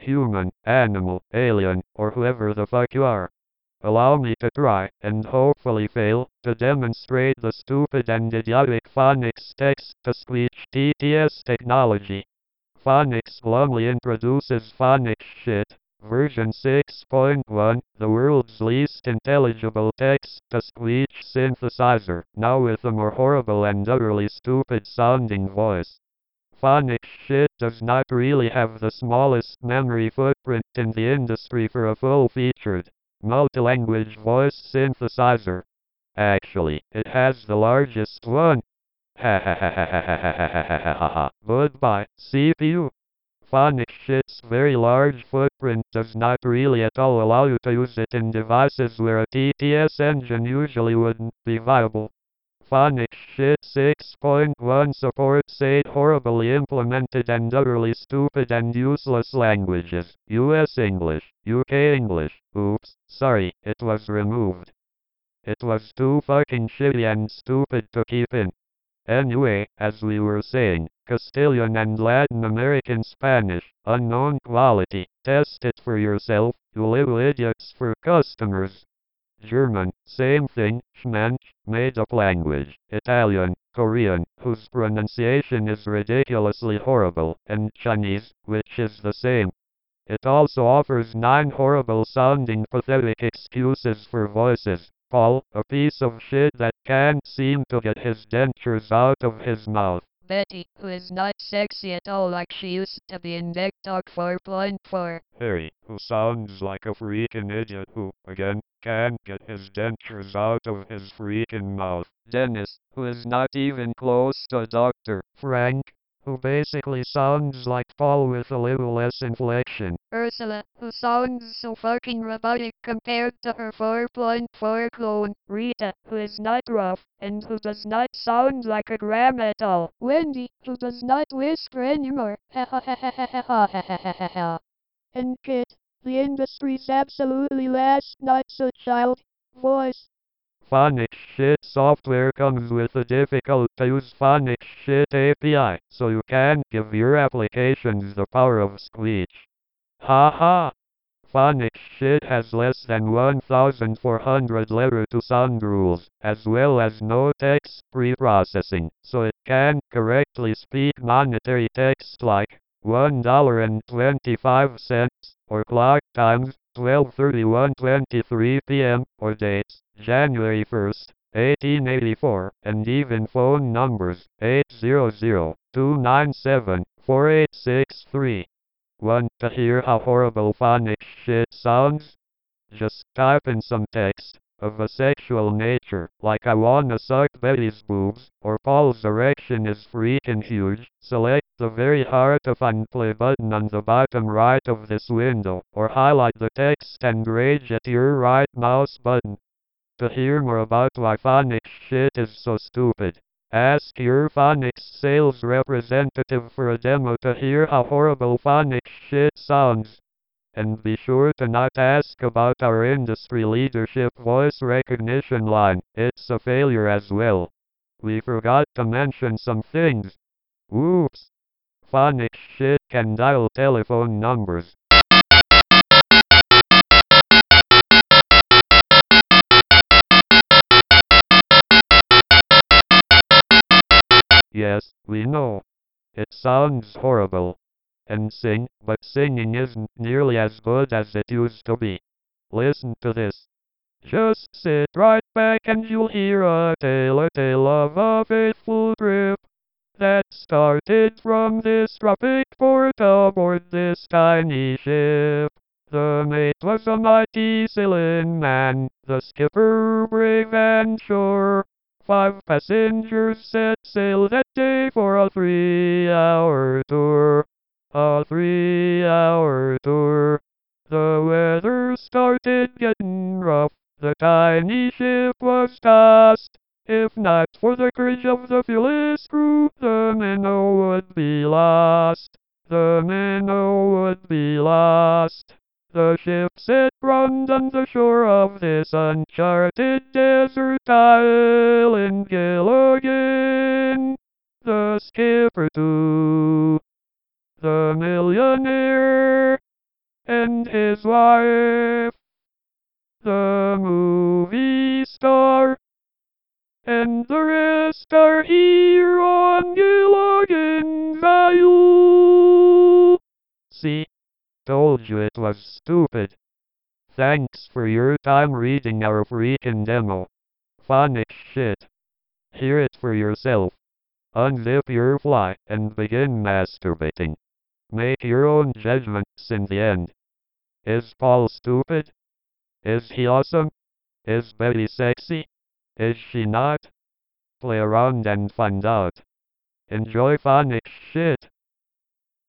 human, animal, alien, or whoever the fuck you are. Allow me to try, and hopefully fail, to demonstrate the stupid and idiotic phonics text-to-speech TTS technology. Phonics glumly introduces phonics shit. Version 6.1, the world's least intelligible text-to-speech synthesizer, now with a more horrible and utterly stupid sounding voice. Phonics shit does not really have the smallest memory footprint in the industry for a full-featured, multilanguage voice synthesizer. Actually, it has the largest one. Ha ha ha ha ha ha ha ha ha ha ha ha. Goodbye, CPU. Phonics shit's very large footprint does not really at all allow you to use it in devices where a TTS engine usually wouldn't be viable. Phonics shit 6.1 supports 8 horribly implemented and utterly stupid and useless languages. US English, UK English. Oops, sorry, it was removed. It was too fucking shitty and stupid to keep in. Anyway, as we were saying, Castilian and Latin American Spanish, unknown quality. Test it for yourself, you little idiots. For customers. German, same thing, Schmensch, made-up language. Italian, Korean, whose pronunciation is ridiculously horrible, and Chinese, which is the same. It also offers 9 horrible-sounding pathetic excuses for voices. Paul, a piece of shit that can't seem to get his dentures out of his mouth. Betty, who is not sexy at all like she used to be in Deck Talk 4.4. Harry, who sounds like a freaking idiot who, again, can't get his dentures out of his freaking mouth. Dennis, who is not even close to a doctor. Frank, who basically sounds like Paul with a little less inflection. Ursula, who sounds so fucking robotic compared to her 4.4 clone. Rita, who is not rough, and who does not sound like a grandma at all. Wendy, who does not whisper anymore. Ha ha ha ha ha ha ha ha ha ha ha. And Kit, the industry's absolutely last not-so-child voice. Phonics shit software comes with a difficult-to-use Phonics shit API, so you can't give your applications the power of speech. Haha! Phonics shit has less than 1,400 letter-to-sound rules, as well as no text pre-processing, so it can't correctly speak monetary text like $1.25, or clock times, 12:31:23 p.m., or dates, January 1st, 1884, and even phone numbers, 800-297-4863. Want to hear how horrible phonics shit sounds? Just type in some text, of a sexual nature, like I wanna suck Betty's boobs, or Paul's erection is freaking huge. Select the very hard to find play button on the bottom right of this window, or highlight the text and rage at your right mouse button. To hear more about why phonics shit is so stupid, ask your phonics sales representative for a demo to hear how horrible phonics shit sounds. And be sure to not ask about our industry leadership voice recognition line, it's a failure as well. We forgot to mention some things. Whoops! Phonics shit can dial telephone numbers. Yes, we know. It sounds horrible. And sing, but singing isn't nearly as good as it used to be. Listen to this. Just sit right back and you'll hear a tale of a faithful trip that started from this tropic port aboard this tiny ship. The mate was a mighty sailing man, the skipper brave and sure. 5 passengers set sail that day for a 3-hour tour. A 3-hour tour. The weather started getting rough. The tiny ship was tossed. If not for the courage of the fearless crew, the minnow would be lost. The minnow would be lost. The ship set ground on the shore of this uncharted desert island, Gilligan. The skipper too. The millionaire and his wife, the movie star, and the rest are here on Gilligan Value. See, told you it was stupid. Thanks for your time reading our freaking demo. Phonics shit. Hear it for yourself. Unzip your fly and begin masturbating. Make your own judgments in the end. Is Paul stupid? Is he awesome? Is Betty sexy? Is she not? Play around and find out. Enjoy phonics shit.